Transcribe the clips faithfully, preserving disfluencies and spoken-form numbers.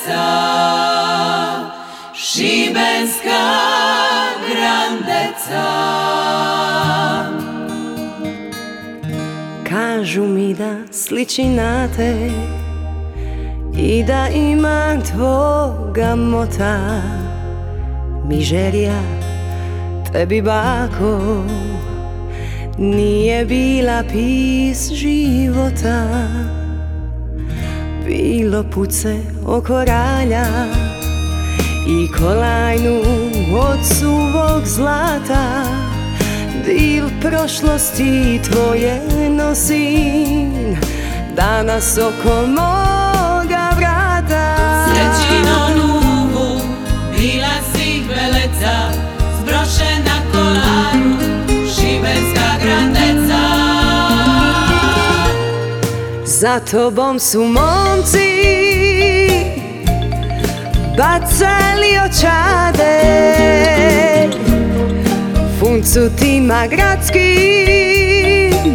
grandezza, šibenska grandezza. Kažu mi da sliči na te i da imam tvoga mota. Mižerija tebi, bako, nije bila pis života. Bilo puce oko ralja i kolajnu od suvog zlata. Dil prošlosti tvoje nosim danas oko moga vrata. Srećino nubu, bila si veleca, zbrošena kolaru, šibenska grandezza. Za tobom su momci bacali očade, funcutima gradskim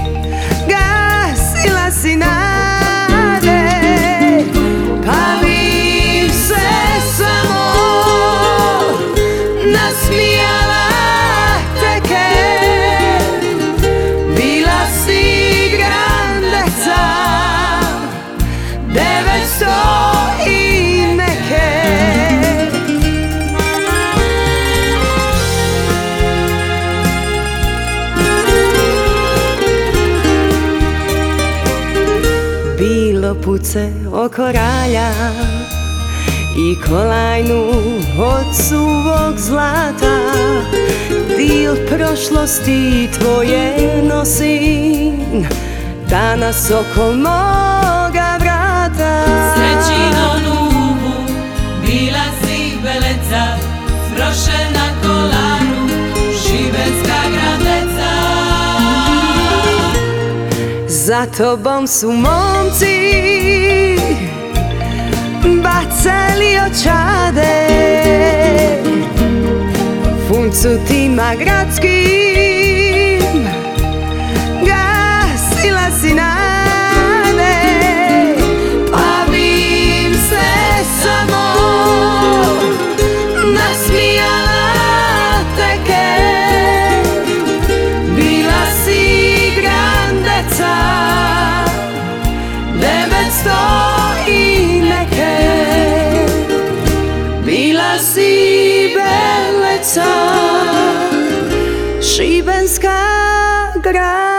gasila si nade. Pa bi se samo nasmijala teke, bila si grandezza, devetsto i neke. Bilo puce oko ralja i kolajnu od suvog zlata. Dil prošlosti tvoje nosim danas oko moga vrata. Srećino nubu, bila si veleca, zbrošena kolaru, šibenska grandezza. Za tobom su momci bacali očade, funcutima gradskim gasila si nade. Pa bi im se samo nasmijala teke, bila si grandezza, devetsto i neke. Bila si veleca, šibenska grandezza.